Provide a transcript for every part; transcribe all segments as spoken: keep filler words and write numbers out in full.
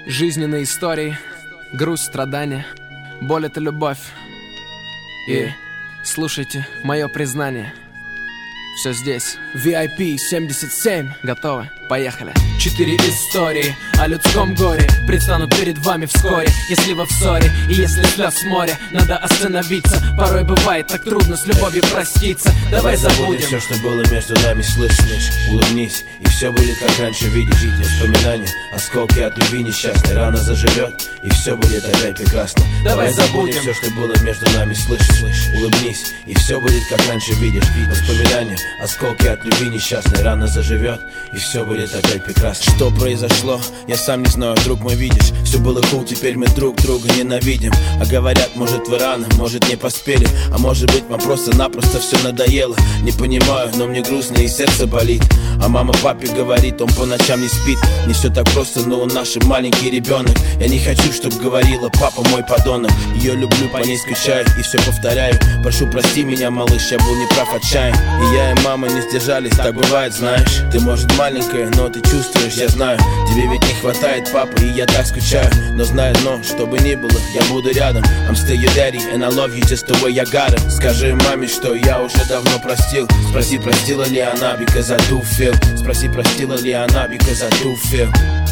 Жизненные истории, грусть, страдания, боль — это любовь. И слушайте мое признание. Все здесь. ви ай пи семьдесят семь. Готовы? Поехали. Четыре истории о людском горе предстанут перед вами вскоре. Если вы в ссоре и если слез море, надо остановиться. Порой бывает так трудно с любовью проститься. Давай, Давай забудем все, что было между нами, слышь, слышь. Улыбнись, и все будет как раньше, видишь. Воспоминания, осколки от любви несчастной. Рана заживет, и все будет опять прекрасно. Давай, Давай забудем все, что было между нами, слышь, слышь. Улыбнись, и все будет как раньше, видишь. Воспоминания, осколки от любви несчастной. Рана заживет, и все будет опять прекрасно. Что произошло, я сам не знаю, друг мой, видишь. Все было cool, теперь мы друг друга ненавидим. А говорят, может вы рано, может не поспели. А может быть вам просто-напросто все надоело. Не понимаю, но мне грустно и сердце болит. А мама папе говорит, он по ночам не спит. Не все так просто, но он наш маленький ребенок. Я не хочу, чтоб говорила, папа мой подонок. Ее люблю, по ней скучаю и все повторяю. Прошу, прости меня, малыш, я был неправ, отчаян. И я и мама не сдержались, так бывает, знаешь. Ты может маленькая, но ты чувствуешь, я знаю. Тебе ведь не хватает папы, и я так скучаю. Но знаю одно, что бы ни было, я буду рядом. I'm still your daddy, and I love you just the way I got it. Скажи маме, что я уже давно простил. Спроси, простила ли она, because I do feel. Спроси, простила ли она, because I do feel.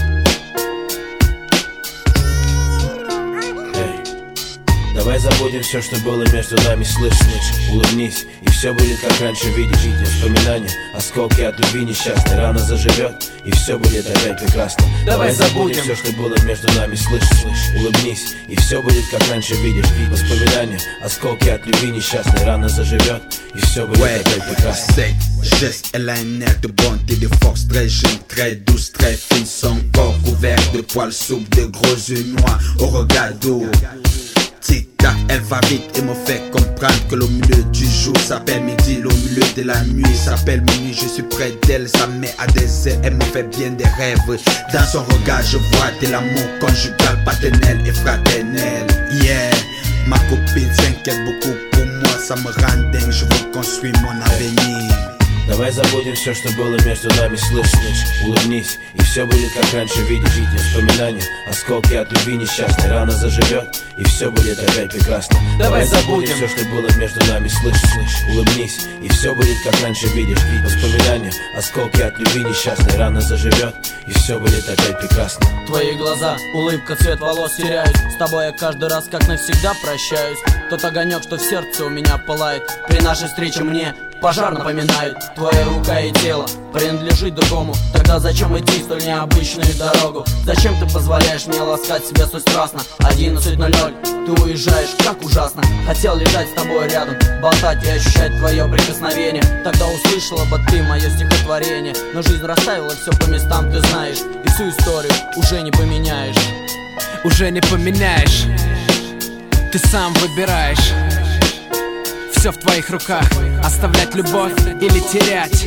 Давай забудем все, что было между нами, слышь, слышь. Улыбнись, и все будет как раньше, видишь. Воспоминания, осколки от любви несчастной. Рана заживет, и все будет опять прекрасно. Давай, Давай забудем все, что было между нами, слышь, слышь. Улыбнись, и все будет как раньше, видишь. Воспоминания, осколки от любви несчастной. Rana zаживет, и все будет ouais, опять прекрасно. C'est geste, elle a un air de bonté, de force très jeune, très douce, très fine. Son corps couvert de poils souples, de gros yeux noirs au regard d'eau. Tic-tac, elle va vite et me fait comprendre que le milieu du jour s'appelle midi, le milieu de la nuit s'appelle minuit. Je suis près d'elle, ça me met à des ailes, elle me fait bien des rêves. Dans son regard, je vois de l'amour conjugal, paternel et fraternel. Yeah, ma copine s'inquiète beaucoup pour moi, ça me rend dingue, je veux construire mon avenir. Давай забудем все, что было между нами, слышь, слышь. Улыбнись, и все будет как раньше, видишь. Воспоминания, осколки от любви несчастной. Рана заживет, и все будет опять прекрасно. Давай, Давай забудем все, что было между нами, слышь, слышь. Улыбнись, и все будет как раньше, видишь. Воспоминания, осколки от любви несчастной. Рана заживет, и все будет опять прекрасно. Твои глаза, улыбка, цвет волос теряюсь. С тобой я каждый раз как навсегда прощаюсь. Тот огонек, что в сердце у меня пылает, при нашей встрече мне пожар напоминает. Твоя рука и тело принадлежит другому. Тогда зачем идти столь необычную дорогу? Зачем ты позволяешь мне ласкать себя столь страстно? Одиннадцать ноль ноль, ты уезжаешь, как ужасно. Хотел лежать с тобой рядом, болтать и ощущать твое прикосновение. Тогда услышала бы ты мое стихотворение. Но жизнь расставила все по местам, ты знаешь. И всю историю уже не поменяешь. Уже не поменяешь. Ты сам выбираешь. Все в твоих руках. Оставлять любовь или терять,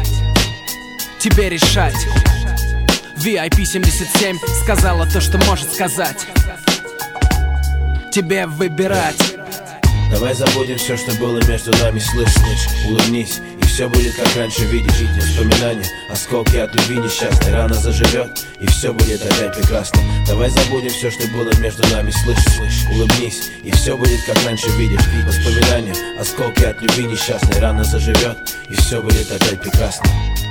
тебе решать. ви ай пи семьдесят семь сказала то, что может сказать. Тебе выбирать. Давай забудем все, что было между нами, слышь, слышь. Улыбнись, и все будет как раньше, видишь. Воспоминания, осколки от любви несчастной. Рана заживет, и все будет опять прекрасно. Давай забудем все, что было между нами, слышь, слышь. Улыбнись, и все будет как раньше, видишь. Воспоминания, осколки от любви несчастной. Рана заживет, и все будет опять прекрасно.